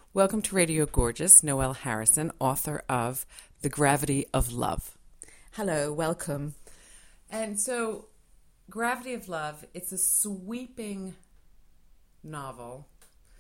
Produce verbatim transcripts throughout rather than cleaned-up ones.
Welcome to Radio Gorgeous, Noelle Harrison, author of The Gravity of Love. Hello, welcome. And so, Gravity of Love, it's a sweeping novel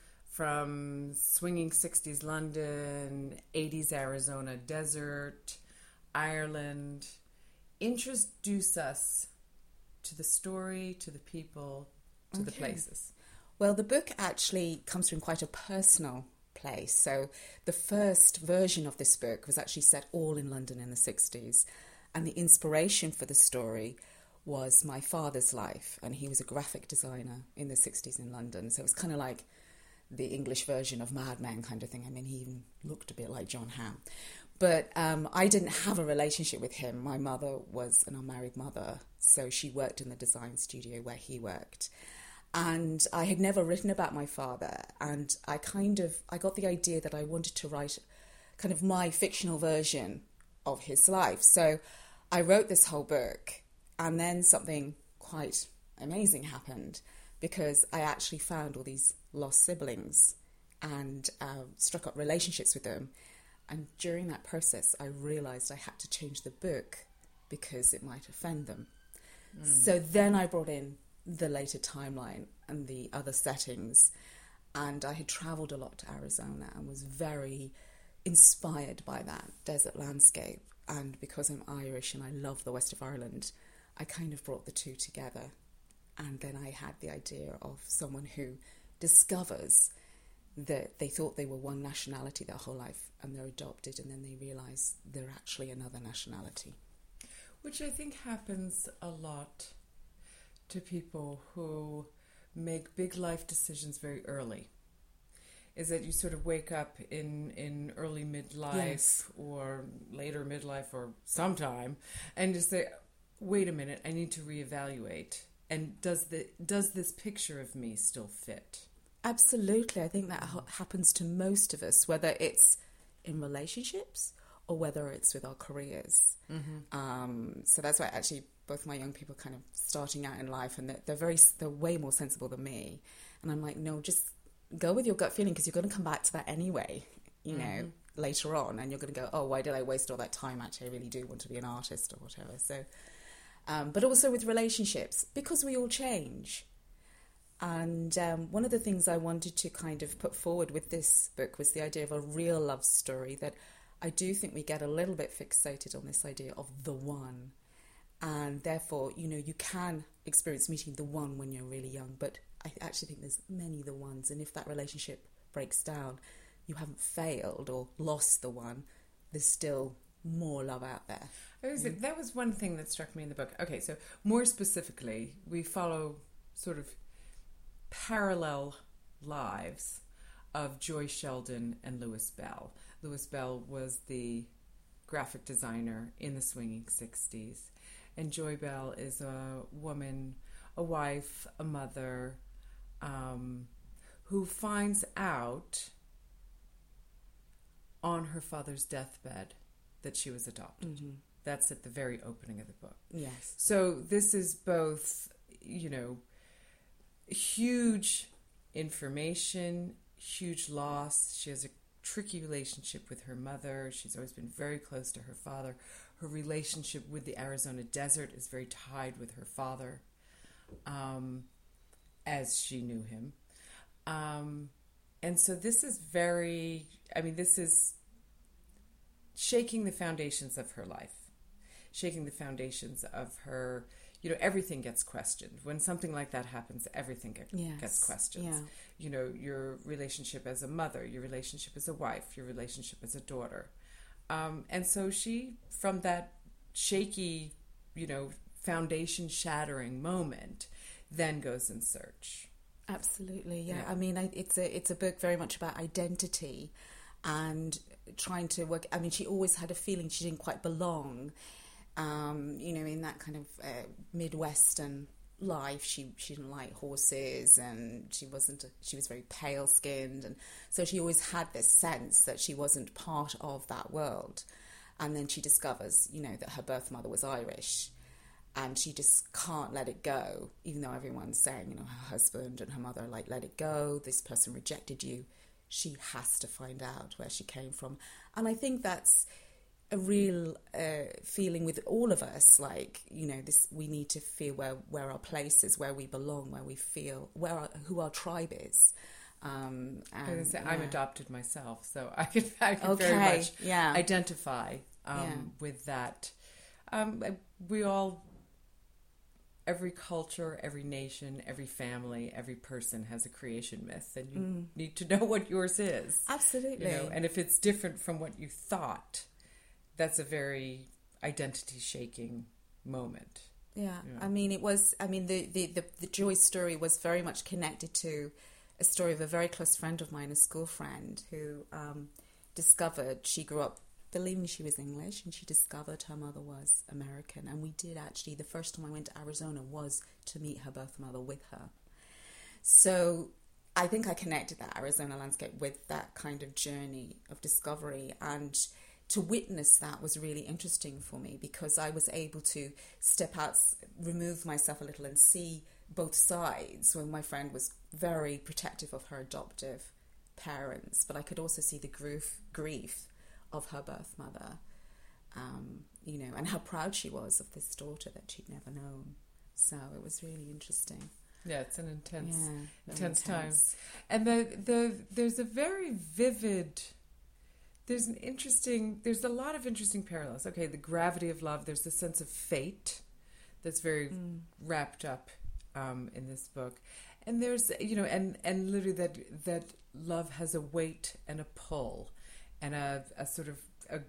from swinging sixties London, eighties Arizona desert, Ireland. Introduce us to the story, to the people, to okay. the places. Well, the book actually comes from quite a personal place. So the first version of this book was actually set all in London in the sixties. And the inspiration for the story was my father's life. And he was a graphic designer in the sixties in London. So it was kind of like the English version of Mad Men kind of thing. I mean, he even looked a bit like John Hamm. But um, I didn't have a relationship with him. My mother was an unmarried mother. So she worked in the design studio where he worked. And I had never written about my father, and I kind of, I got the idea that I wanted to write kind of my fictional version of his life. So I wrote this whole book, and then something quite amazing happened, because I actually found all these lost siblings and uh, struck up relationships with them. And during that process, I realised I had to change the book because it might offend them. Mm. So then I brought in the later timeline and the other settings, and I had travelled a lot to Arizona and was very inspired by that desert landscape. And because I'm Irish and I love the west of Ireland, I kind of brought the two together. And then I had the idea of someone who discovers that they thought they were one nationality their whole life and they're adopted, and then they realise they're actually another nationality. Which I think happens a lot to people who make big life decisions very early. Is that you sort of wake up in, in early midlife yes. or later midlife or sometime and just say, wait a minute, I need to reevaluate. And does the does this picture of me still fit? Absolutely. I think that ha- happens to most of us, whether it's in relationships or whether it's with our careers. Mm-hmm. Um, so that's why actually both my young people kind of starting out in life, and they're, they're very, they're way more sensible than me. And I'm like, no, just go with your gut feeling, because you're going to come back to that anyway, you mm-hmm. know, later on. And you're going to go, oh, why did I waste all that time? Actually, I really do want to be an artist or whatever. So, um, but also with relationships, because we all change. And um, one of the things I wanted to kind of put forward with this book was the idea of a real love story, that I do think we get a little bit fixated on this idea of the one. And therefore, you know, you can experience meeting the one when you're really young, but I actually think there's many the ones. And if that relationship breaks down, you haven't failed or lost the one. There's still more love out there. Was, mm. That was one thing that struck me in the book. Okay, so more specifically, we follow sort of parallel lives of Joy Sheldon and Louis Bell. Louis Bell was the graphic designer in the swinging sixties. And Joy Bell is a woman, a wife, a mother, um, who finds out on her father's deathbed that she was adopted. Mm-hmm. That's at the very opening of the book. Yes. So this is both, you know, huge information, huge loss. She has a tricky relationship with her mother. She's always been very close to her father. Her relationship with the Arizona desert is very tied with her father, um, as she knew him. Um, and so this is very, I mean, this is shaking the foundations of her life, shaking the foundations of her, you know, everything gets questioned. When something like that happens, everything get, yes. gets questioned. Yeah. You know, your relationship as a mother, your relationship as a wife, your relationship as a daughter. Um, and so she, from that shaky, you know, foundation-shattering moment, then goes in search. Absolutely, yeah. yeah. I mean, I, it's a it's a book very much about identity and trying to work. I mean, she always had a feeling she didn't quite belong, um, you know, in that kind of uh, Midwestern life. She she didn't like horses, and she wasn't. A, she was very pale skinned, and so she always had this sense that she wasn't part of that world. And then she discovers, you know, that her birth mother was Irish, and she just can't let it go, even though everyone's saying, you know, her husband and her mother are like, let it go. This person rejected you. she has to find out where she came from. And I think that's a real uh, feeling with all of us, like, you know, this, we need to feel where, where our place is, where we belong, where we feel, where our, who our tribe is. Um, and, I was say, yeah. I'm adopted myself, so I can, I can Okay, very much yeah. identify um, Yeah. with that. Um, we all, every culture, every nation, every family, every person has a creation myth, and you Mm. need to know what yours is. Absolutely. You know, and if it's different from what you thought, that's a very identity-shaking moment. Yeah. Yeah. I mean, it was, I mean, the, the, the, the Joy story was very much connected to a story of a very close friend of mine, a school friend, who um, discovered, she grew up believing she was English, and she discovered her mother was American. And we did actually, the first time I went to Arizona was to meet her birth mother with her. So I think I connected that Arizona landscape with that kind of journey of discovery, and to witness that was really interesting for me, because I was able to step out, remove myself a little and see both sides, when my friend was very protective of her adoptive parents, but I could also see the grief, grief of her birth mother, um, you know, and how proud she was of this daughter that she'd never known. So it was really interesting. Yeah, it's an intense, Yeah, intense, intense time. And the, the there's a very vivid, there's an interesting, there's a lot of interesting parallels. Okay, the gravity of love, there's the sense of fate that's very Mm. wrapped up um, in this book. And there's, you know, and, and literally that, that love has a weight and a pull and a, a sort of a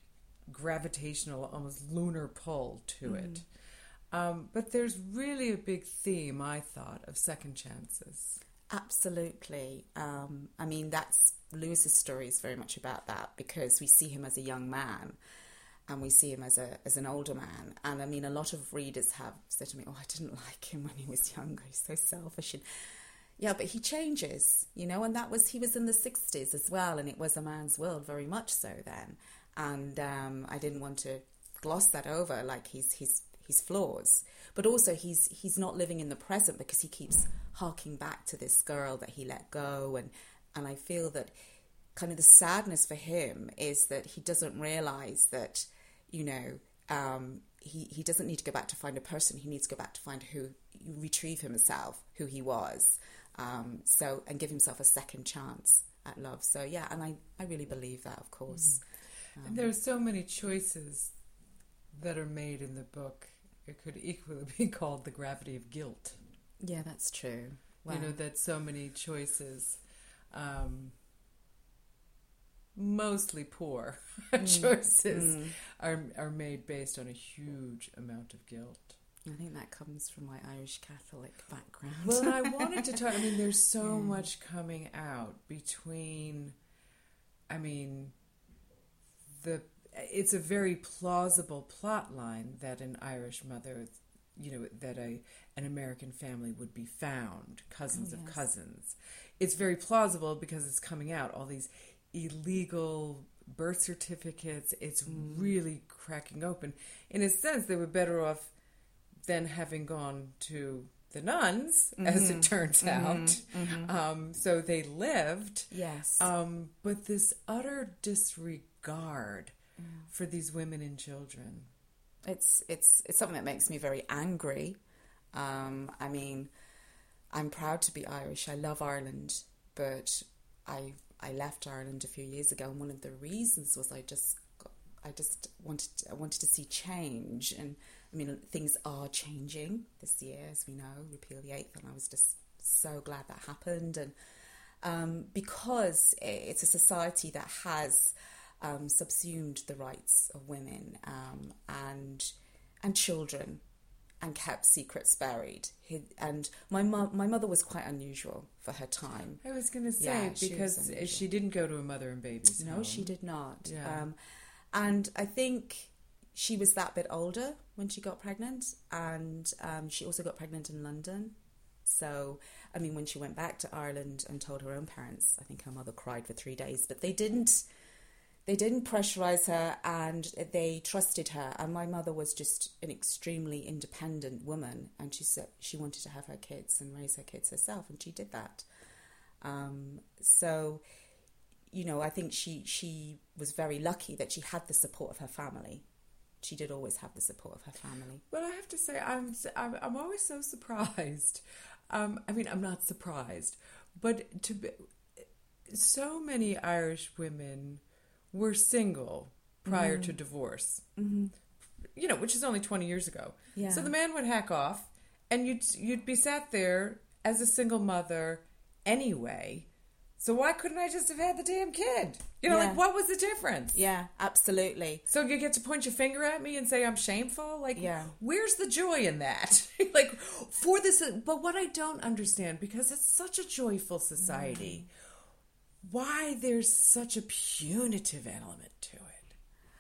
gravitational, almost lunar pull to Mm. it. Um, but there's really a big theme, I thought, of second chances. Absolutely. Um, I mean, that's Lewis's story is very much about that, because we see him as a young man and we see him as a as an older man. And I mean, a lot of readers have said to me, "Oh, I didn't like him when he was younger. He's so selfish." And yeah, but he changes, you know. And that was he was in the sixties as well, and it was a man's world very much so then. And um, I didn't want to gloss that over, like he's he's. his flaws, but also he's he's not living in the present, because he keeps harking back to this girl that he let go, and and I feel that kind of the sadness for him is that he doesn't realize that, you know, um, he he doesn't need to go back to find a person. He needs to go back to find who retrieve himself, who he was, um, so and give himself a second chance at love. So yeah, and I I really believe that, of course. Mm. Um, and there are so many choices that are made in the book. It could equally be called the gravity of guilt. Yeah, that's true. Wow. You know, that so many choices, um, mostly poor mm. choices, mm. are are made based on a huge amount of guilt. I think that comes from my Irish Catholic background. Well, and I wanted to talk, I mean, there's so yeah. much coming out between, I mean, the it's a very plausible plot line that an Irish mother, you know, that a an American family would be found, cousins oh, yes. of cousins. It's very plausible because it's coming out, all these illegal birth certificates. It's mm. really cracking open. In a sense, they were better off than having gone to the nuns, mm-hmm. as it turns mm-hmm. out. Mm-hmm. Um, so they lived. Yes. Um, but this utter disregard for these women and children. It's it's it's something that makes me very angry. Um, I mean, I'm proud to be Irish. I love Ireland, but I I left Ireland a few years ago, and one of the reasons was I just got, I just wanted I wanted to see change. And I mean, things are changing this year, as we know. Repeal the Eighth, and I was just so glad that happened. And um, because it's a society that has Um, subsumed the rights of women um, and and children, and kept secrets buried. He, and my mo- my mother was quite unusual for her time. I was going to say, yeah, because she, she didn't go to a mother and babies no, home. she did not. Yeah. Um, and I think she was that bit older when she got pregnant, and um, she also got pregnant in London. So, I mean, when she went back to Ireland and told her own parents, I think her mother cried for three days, but they didn't They didn't pressurize her, and they trusted her. And my mother was just an extremely independent woman, and she said she wanted to have her kids and raise her kids herself, and she did that. Um, so you know, I think she she was very lucky that she had the support of her family. She did always have the support of her family. But I have to say, I'm I'm, I'm always so surprised. Um, I mean, I'm not surprised, but to be, so many Irish women were single prior mm. to divorce. Mm-hmm. You know, which is only twenty years ago. Yeah. So the man would hack off, and you'd you'd be sat there as a single mother anyway. So why couldn't I just have had the damn kid? You know, yeah. like, what was the difference? Yeah, absolutely. So you get to point your finger at me and say I'm shameful? Like, yeah. where's the joy in that? Like, for this... But what I don't understand, because it's such a joyful society, mm. why there's such a punitive element to it?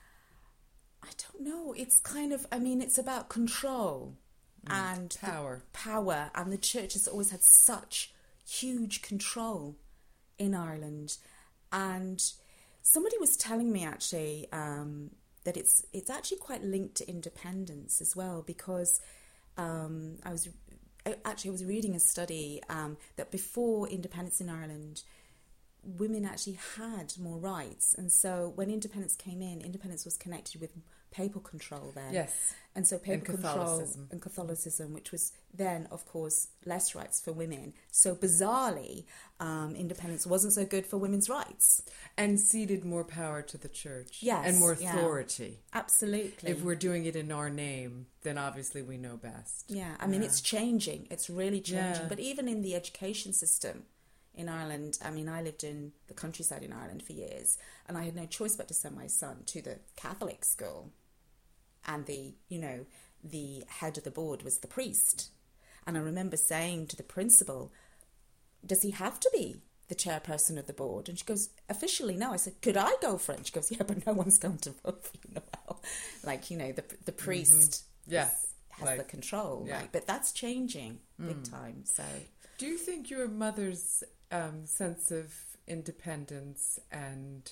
I don't know. It's kind of... I mean, it's about control mm. and... Power. Power. And the church has always had such huge control in Ireland. And somebody was telling me actually um, that it's it's actually quite linked to independence as well, because um, I was actually I was reading a study um, that before independence in Ireland, women actually had more rights, and so when independence came in, independence was connected with papal control then. Yes. And so papal and control Catholicism. and Catholicism, which was then, of course, less rights for women. So bizarrely, um, independence wasn't so good for women's rights. And ceded more power to the church. Yes. And more yeah. authority. Absolutely. If we're doing it in our name, then obviously we know best. Yeah, I mean, yeah. it's changing. It's really changing. Yeah. But even in the education system in Ireland, I mean, I lived in the countryside in Ireland for years, and I had no choice but to send my son to the Catholic school. And the, you know, the head of the board was the priest. And I remember saying to the principal, does he have to be the chairperson of the board? And she goes, officially, no. I said, could I go for it? And she goes, yeah, but no one's going to vote for you, Noelle. Like, you know, the the priest mm-hmm. yeah. is, has like, the control. Yeah. Like, but that's changing big mm. time. So, do you think your mother's um, sense of independence and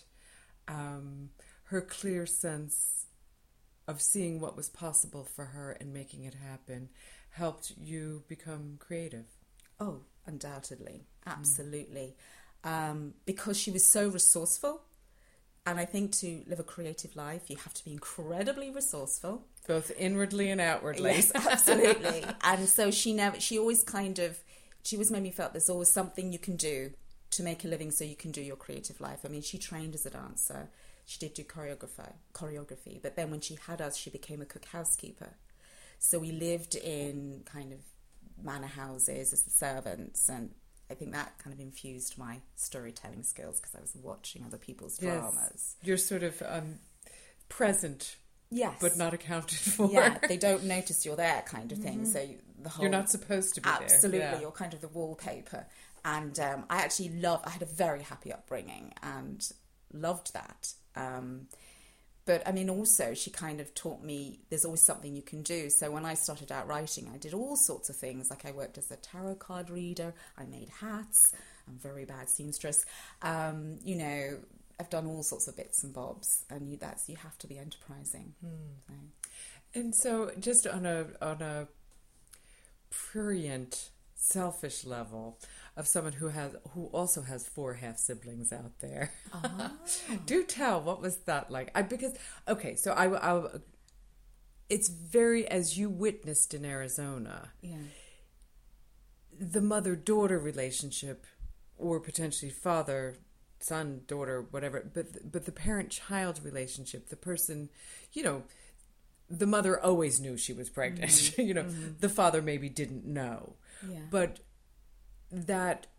um, her clear sense of seeing what was possible for her and making it happen helped you become creative? Oh, undoubtedly. Absolutely. Mm. Um, because she was so resourceful. And I think to live a creative life, you have to be incredibly resourceful. Both inwardly and outwardly. Yes, absolutely. And so she never, she always kind of, she always made me feel there's always something you can do to make a living so you can do your creative life. I mean, she trained as a dancer. She did do choreography, choreography, but then when she had us, she became a cook housekeeper. So we lived in kind of manor houses as the servants, and I think that kind of infused my storytelling skills because I was watching other people's yes. dramas. You're sort of um, present, yes, but not accounted for. Yeah, they don't notice you're there, kind of thing. Mm-hmm. So you, the whole you're not supposed to be absolutely, there. Yeah. You're kind of the wallpaper. And um, I actually love. I had a very happy upbringing and loved that. Um, but I mean, also she kind of taught me there's always something you can do. So when I started out writing, I did all sorts of things. Like I worked as a tarot card reader. I made hats. I'm a very bad seamstress. Um, you know, I've done all sorts of bits and bobs, and you, that's you have to be enterprising. Hmm. So. And so, just on a on a prurient, selfish level, of someone who has who also has four half siblings out there. Oh. Do tell, what was that like? I because okay, so I, I it's very, as you witnessed in Arizona. Yeah. The mother-daughter relationship, or potentially father, son, daughter, whatever, but but the parent-child relationship, the person, you know, the mother always knew she was pregnant. Mm-hmm. you know, mm-hmm. the father maybe didn't know. Yeah. But that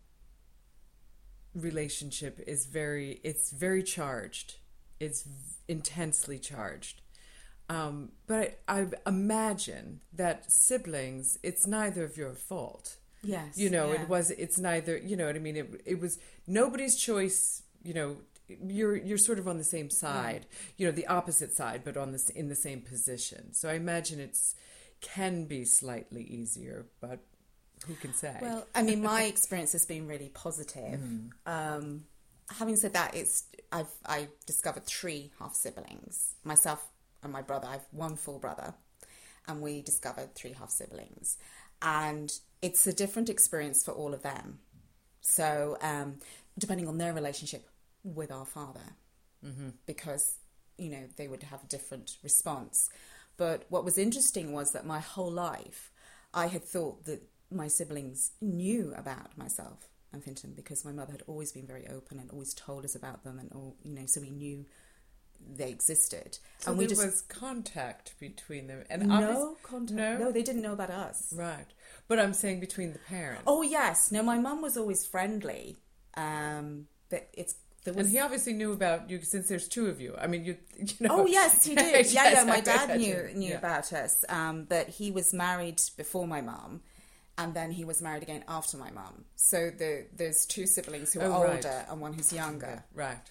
relationship is very, it's very charged. It's intensely charged. Um, but I, I imagine that siblings, it's neither of your fault. Yes. You know, yeah. it was, it's neither, you know what I mean? It, it was nobody's choice, you know, you're, you're sort of on the same side, yeah. you know, the opposite side, but on this, in the same position. So I imagine it's, can be slightly easier, but who can say? Well, I mean, my experience has been really positive. Mm. Um, having said that, it's, I've, I discovered three half siblings, myself and my brother. I've one full brother, and we discovered three half siblings. And it's a different experience for all of them. So um, depending on their relationship with our father, mm-hmm. because, you know, they would have a different response. But what was interesting was that my whole life, I had thought that my siblings knew about myself and Fintan, because my mother had always been very open and always told us about them, and all, you know, so we knew they existed. So and we there just was contact between them, and no contact. No? no, they didn't know about us. Right, but I'm saying between the parents. Oh yes, no, my mum was always friendly, um, but it's. There was... And he obviously knew about you, since there's two of you. I mean, you, you know. Oh yes, he did. yes, yeah, yeah. My dad knew knew yeah. about us, um, but he was married before my mum, and then he was married again after my mum. So the, there's two siblings who are oh, right. older and one who's younger. Right.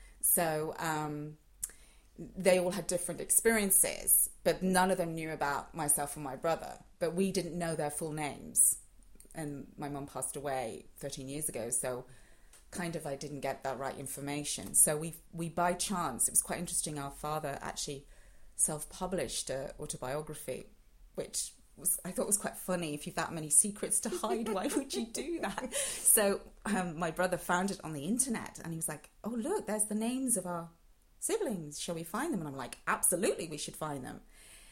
So um, they all had different experiences, but none of them knew about myself and my brother. But we didn't know their full names, and my mum passed away thirteen years ago, so. Kind of I didn't get that right information. So we we by chance, it was quite interesting, our father actually self-published an autobiography, which was I thought was quite funny. If you've that many secrets to hide, why would you do that? So um, my brother found it on the internet, and he was like, oh look, there's the names of our siblings, shall we find them? And I'm like, absolutely, we should find them.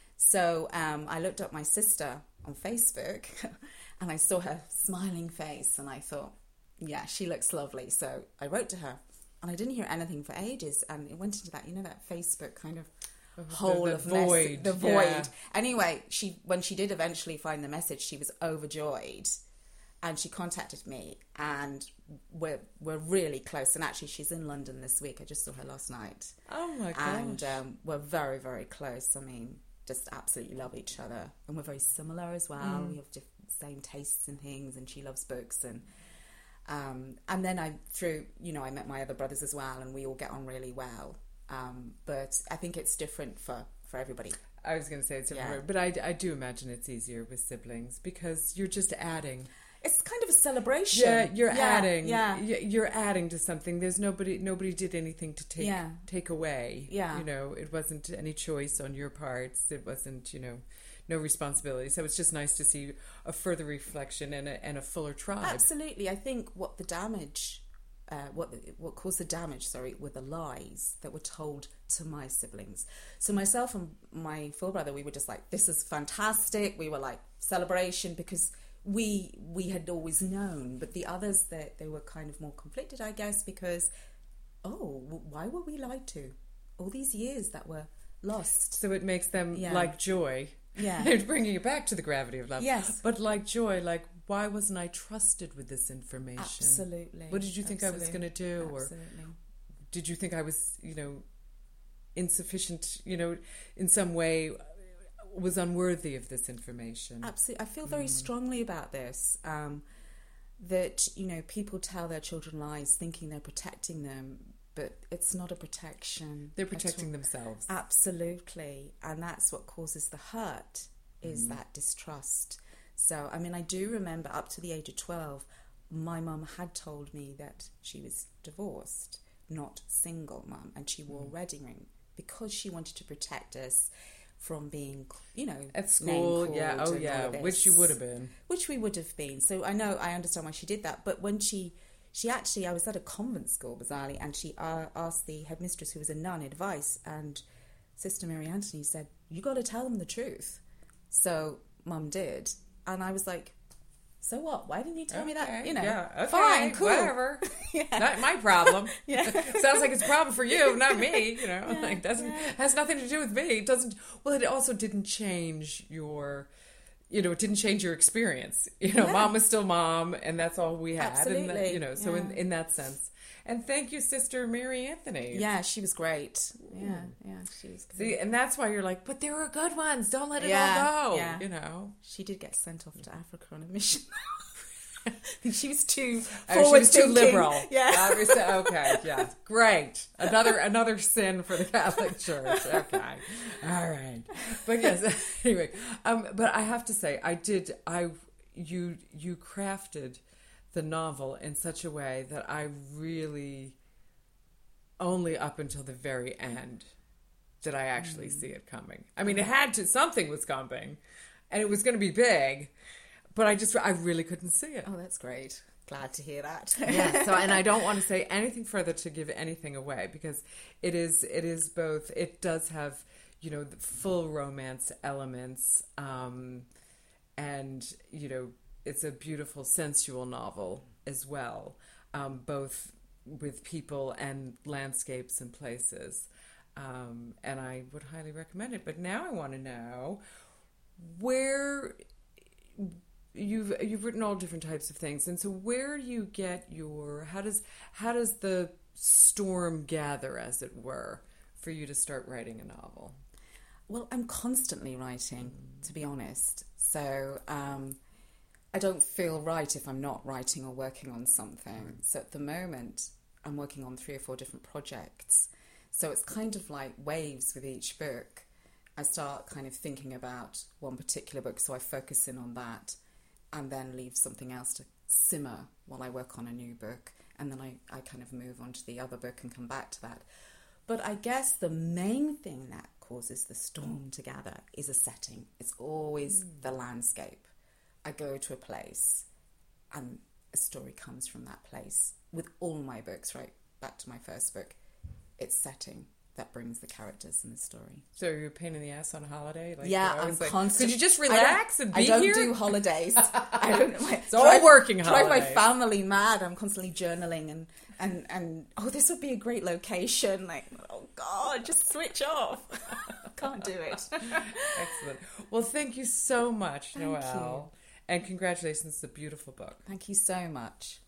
So um, I looked up my sister on Facebook and I saw her smiling face, and I thought, yeah, she looks lovely. So I wrote to her, and I didn't hear anything for ages, and it went into that, you know, that Facebook kind of the, hole the of void, mess, the void. Yeah. Anyway, she when she did eventually find the message, she was overjoyed, and she contacted me, and we're we're really close. And actually, she's in London this week. I just saw her last night. Oh my gosh! And um, we're very very close. I mean, just absolutely love each other, and we're very similar as well. Mm. We have different, same tastes and things, and she loves books and. Um, and then I, through, you know, I met my other brothers as well, and we all get on really well. Um, but I think it's different for, for everybody. I was going to say it's different, yeah. But I, I do imagine it's easier with siblings because you're just adding. It's kind of a celebration. Yeah, you're yeah, adding. Yeah, you're adding to something. There's nobody. Nobody did anything to take yeah. take away. Yeah, you know, it wasn't any choice on your parts. It wasn't, you know. No responsibility. So it's just nice to see a further reflection and a, and a fuller tribe. Absolutely. I think what the damage, uh, what what caused the damage, sorry, were the lies that were told to my siblings. So myself and my full brother, we were just like, this is fantastic. We were like, celebration, because we we had always known. But the others, they, they were kind of more conflicted, I guess, because, oh, why were we lied to? All these years that were lost. So it makes them yeah. like joy. Yeah. Bringing it back to the gravity of love. Yes. But like joy, like, why wasn't I trusted with this information? Absolutely. What did you think Absolutely. I was going to do? Absolutely. Or did you think I was, you know, insufficient, you know, in some way was unworthy of this information? Absolutely. I feel very mm. strongly about this. Um, that, you know, people tell their children lies thinking they're protecting them, but it's not a protection. They're protecting themselves. Absolutely. And that's what causes the hurt, is mm. that distrust. So, I mean, I do remember up to the age of twelve, my mum had told me that she was divorced, not single mum, and she wore mm. a wedding ring because she wanted to protect us from being, you know, at school, yeah, oh yeah, which you would have been. Which we would have been. So I know, I understand why she did that. But when she... She actually, I was at a convent school, bizarrely, and she uh, asked the headmistress, who was a nun, advice, and Sister Mary Anthony said, you got to tell them the truth. So Mum did, and I was like, so what? Why didn't you tell okay, me that? You know, yeah, okay, fine, cool. Whatever. yeah. Not my problem. yeah. Sounds like it's a problem for you, not me, you know. Yeah, like doesn't yeah. has nothing to do with me. It doesn't well it also didn't change your you know, it didn't change your experience. You know, yeah. Mom was still mom, and that's all we had. Absolutely. And that, you know, so yeah. in, in that sense. And thank you, Sister Mary Anthony. Yeah, she was great. Yeah, yeah, she was good. See, and that's why you're like, but there were good ones. Don't let it yeah, all go. Yeah. You know. She did get sent off to Africa on a mission. She was too oh, she was too thinking. liberal. Yeah. Uh, okay. Yeah. Great. Another another sin for the Catholic Church. Okay. All right. But yes. Anyway. Um. But I have to say, I did. I you you crafted the novel in such a way that I really only up until the very end did I actually mm. see it coming. I mean, it had to. Something was coming, and it was going to be big. But I just, I really couldn't see it. Oh, that's great. Glad to hear that. Yeah. So, and I don't want to say anything further to give anything away, because it is it is both. It does have, you know, the full romance elements, um, and you know, it's a beautiful, sensual novel as well, um, both with people and landscapes and places. Um, and I would highly recommend it. But now I want to know where. You've you've written all different types of things, and so where do you get your how does how does the storm gather, as it were, for you to start writing a novel? Well, I'm constantly writing, to be honest. So um, I don't feel right if I'm not writing or working on something. So at the moment, I'm working on three or four different projects. So it's kind of like waves with each book. I start kind of thinking about one particular book, so I focus in on that, and then leave something else to simmer while I work on a new book. And then I, I kind of move on to the other book and come back to that. But I guess the main thing that causes the storm to gather is a setting. It's always mm. the landscape. I go to a place and a story comes from that place. With all my books, right back to my first book, it's setting that brings the characters and the story. So you're a pain in the ass on a holiday? Like, yeah, I'm like, constantly... Could you just relax and be here? I don't here? do holidays. I don't... My, it's all drive, working holidays. Drive my family mad. I'm constantly journaling and, and, and, oh, this would be a great location. Like, oh, God, just switch off. Can't do it. Excellent. Well, thank you so much, thank Noelle. You. And congratulations. It's a beautiful book. Thank you so much.